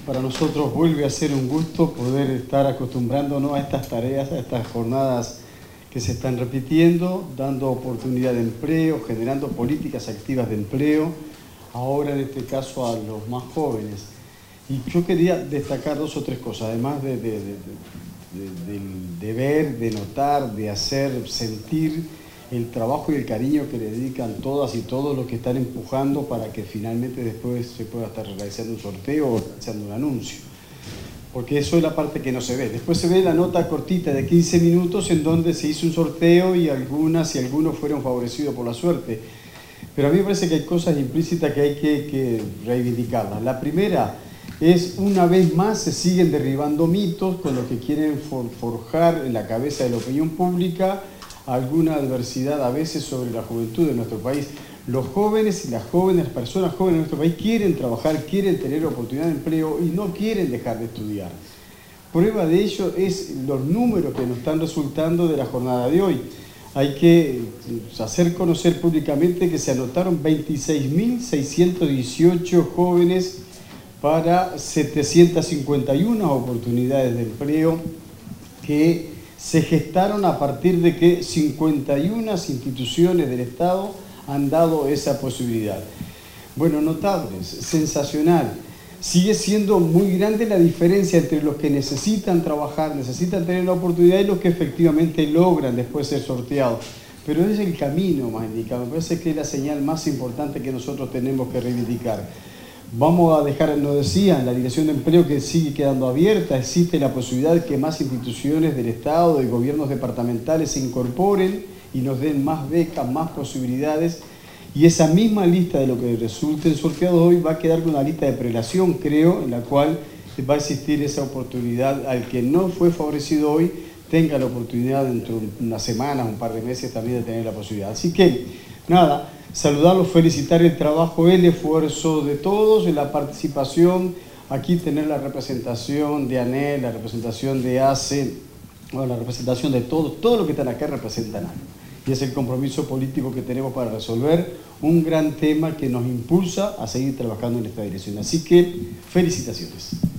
Para nosotros vuelve a ser un gusto poder estar acostumbrándonos a estas tareas, a estas jornadas que se están repitiendo, dando oportunidad de empleo, generando políticas activas de empleo, ahora en este caso a los más jóvenes. Y yo quería destacar dos o tres cosas, además del ver, de notar, de hacer, sentir el trabajo y el cariño que le dedican todas y todos los que están empujando para que finalmente después se pueda estar realizando un sorteo o realizando un anuncio. Porque eso es la parte que no se ve. Después se ve la nota cortita de 15 minutos en donde se hizo un sorteo y algunos fueron favorecidos por la suerte. Pero a mí me parece que hay cosas implícitas que hay que reivindicarlas. La primera es, una vez más, se siguen derribando mitos con los que quieren forjar en la cabeza de la opinión pública alguna adversidad a veces sobre la juventud de nuestro país. Los jóvenes y las jóvenes, las personas jóvenes de nuestro país quieren trabajar, quieren tener oportunidad de empleo y no quieren dejar de estudiar. Prueba de ello es los números que nos están resultando de la jornada de hoy. Hay que hacer conocer públicamente que se anotaron 26.618 jóvenes para 751 oportunidades de empleo que se gestaron a partir de que 51 instituciones del Estado han dado esa posibilidad. Bueno, notables, sensacional. Sigue siendo muy grande la diferencia entre los que necesitan trabajar, necesitan tener la oportunidad y los que efectivamente logran después ser sorteados. Pero es el camino más indicado, me parece que es la señal más importante que nosotros tenemos que reivindicar. Vamos a dejar, nos decían, la Dirección de Empleo que sigue quedando abierta, existe la posibilidad de que más instituciones del Estado, de gobiernos departamentales se incorporen y nos den más becas, más posibilidades, y esa misma lista de lo que resulten sorteados hoy va a quedar con una lista de prelación, creo, en la cual va a existir esa oportunidad al que no fue favorecido hoy, tenga la oportunidad dentro de unas semanas, un par de meses también de tener la posibilidad. Así que, nada, saludarlos, felicitar el trabajo, el esfuerzo de todos, la participación, aquí tener la representación de ANEL, la representación de ACE, bueno, la representación de todos los que están acá representan algo. Y es el compromiso político que tenemos para resolver un gran tema que nos impulsa a seguir trabajando en esta dirección. Así que, felicitaciones.